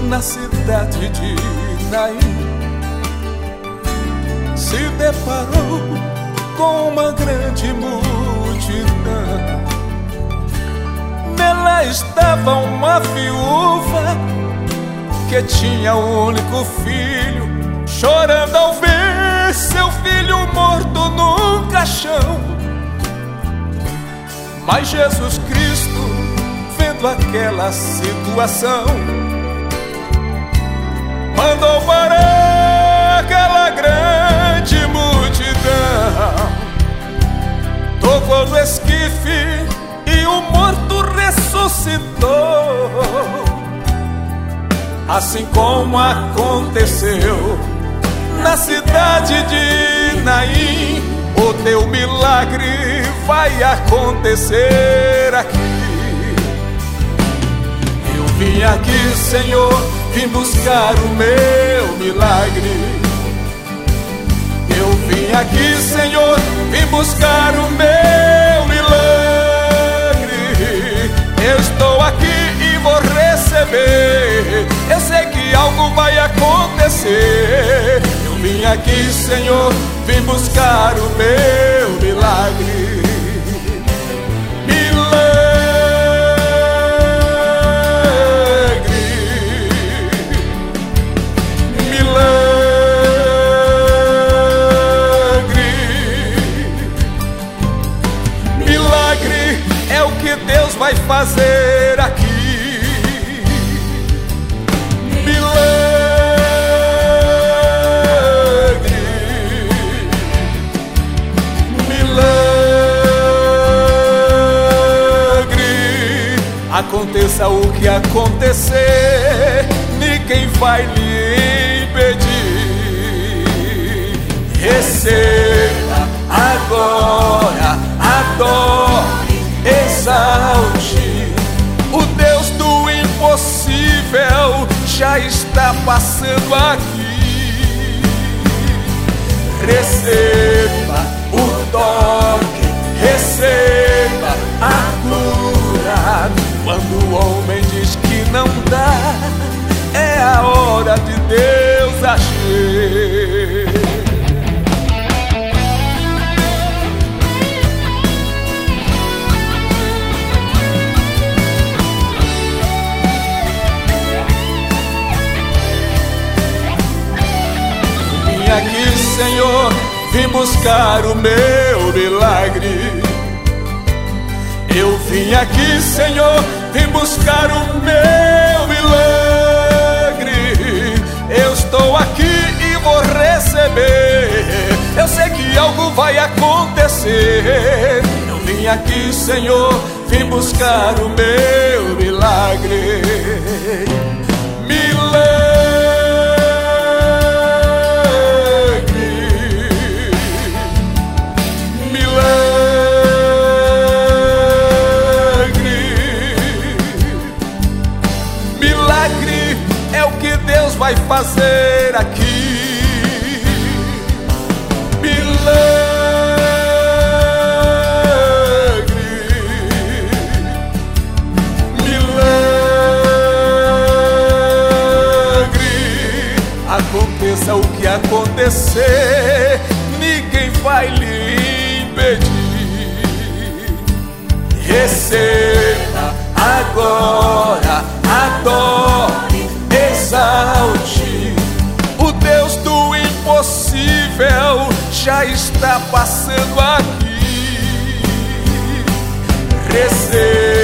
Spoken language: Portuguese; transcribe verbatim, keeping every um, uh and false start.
na cidade de Naim, se deparou com uma grande multidão. Nela estava uma viúva que tinha um único filho, chorando ao ver seu filho morto no caixão. Mas Jesus Cristo, vendo aquela situação, mandou parar aquela grande multidão, tocou no esquife e o morto ressuscitou. Assim como aconteceu na cidade de Naim, o teu milagre vai acontecer aqui. Eu vim aqui, Senhor, vim buscar o meu milagre. Eu vim aqui, Senhor, vim buscar o meu milagre. Eu estou aqui e vou receber. Eu sei que algo vai acontecer. Eu vim aqui, Senhor, vim buscar o meu milagre. Deus vai fazer aqui. Milagre, milagre. Aconteça o que acontecer, ninguém vai lhe impedir. Receba agora, adore, exalte. O Deus do impossível já está passando aqui. Receba o toque, receba a cura. Quando o homem diz que não dá, é a hora de Deus agir. Aqui, Senhor, vim buscar o meu milagre. Eu vim aqui, Senhor, vim buscar o meu milagre. Eu estou aqui e vou receber. Eu sei que algo vai acontecer. Eu vim aqui, Senhor, vim buscar o meu milagre. Milagre. Milagre é o que Deus vai fazer aqui. Milagre, milagre. Aconteça o que acontecer, ninguém vai lhe impedir. Receba agora, adore, exalte. O Deus do impossível já está passando aqui. Receba